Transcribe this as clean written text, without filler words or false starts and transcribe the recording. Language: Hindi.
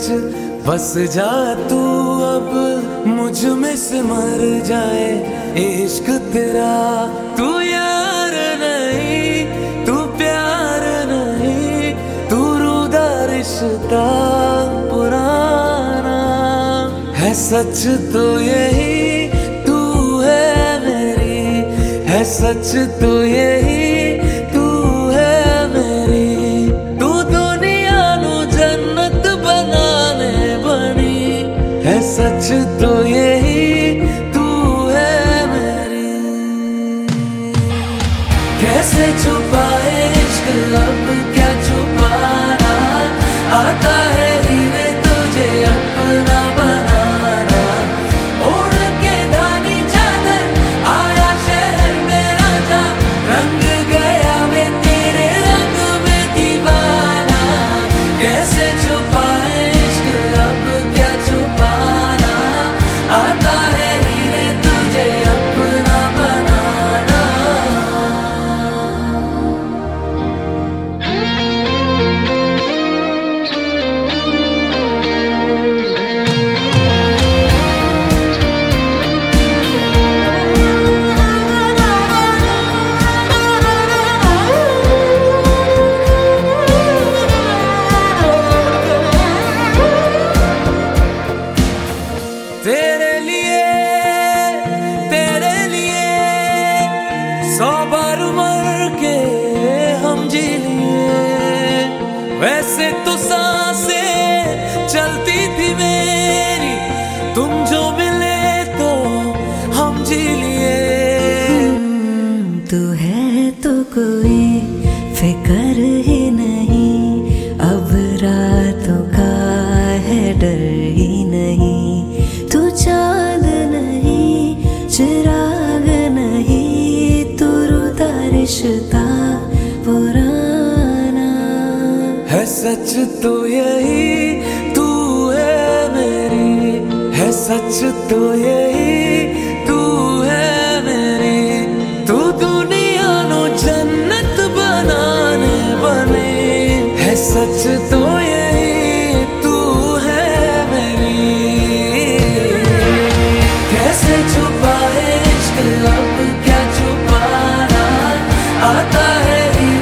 बस जा तू अब मुझ में सिमर जाए इश्क तेरा। तू यार नहीं, तू प्यार नहीं, तू रूदा रिश्ता पुराना है। सच तो यही तू है मेरी, है सच तो यही तू है मेरी। तू दुनिया नू जन्नत बनाने बनी, है सच तो यही तू है मेरी। कैसे छुपाए इश्क अब क्या छुपाना, आता है हीरे तुझे अपना बनाना। ओढ़ के धानी चादर आया शहर मेरा जा, रंग गया मैं तेरे रंग में दीवाना। कैसे छुपाए इश्क अब क्या छुपाना, आता है हीरे तुझे अपना बनाना। तेरे लिए 100 बार मर के हम जी लिए। वैसे तो सांसें चलती थी मेरी, तुम जो मिले तो हम जी लिए। तू है तो कोई फिक्र ही नहीं, अब रातों का है डर ही नहीं। तू चांद नहीं, चिराग नहीं, तू रूदा रिश्ता पुराना है। सच तो यही तू है मेरी, है सच तो यही तू है मेरी। तू दुनिया नो जन्नत बनाने बने, है सच तो यही तू है मेरी। कैसे छुपाए इश्क अब क्या छुपाना, आता है